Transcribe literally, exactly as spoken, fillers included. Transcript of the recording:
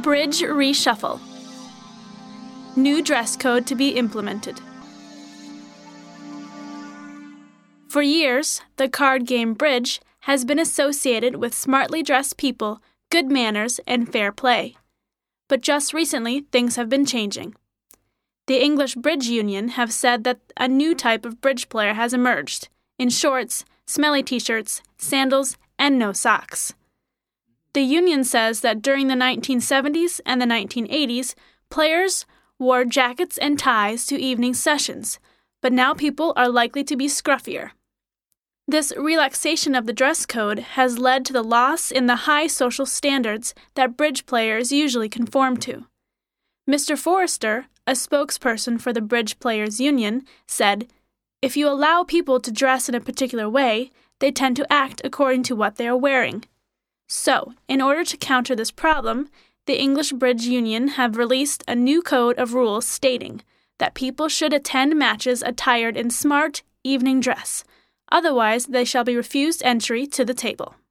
Bridge reshuffle. New dress code to be implemented. For years, the card game bridge has been associated with smartly dressed people, good manners, and fair play. But just recently, things have been changing. The English Bridge Union have said that a new type of bridge player has emerged, in shorts, smelly t-shirts, sandals, and no socks. The union says that during the nineteen seventies and the nineteen eighties, players wore jackets and ties to evening sessions, but now people are likely to be scruffier. This relaxation of the dress code has led to the loss in the high social standards that bridge players usually conform to. Mister Forrester, a spokesperson for the Bridge Players Union, said, "If you allow people to dress in a particular way, they tend to act according to what they are wearing." So, in order to counter this problem, the English Bridge Union have released a new code of rules stating that people should attend matches attired in smart evening dress. Otherwise, they shall be refused entry to the table.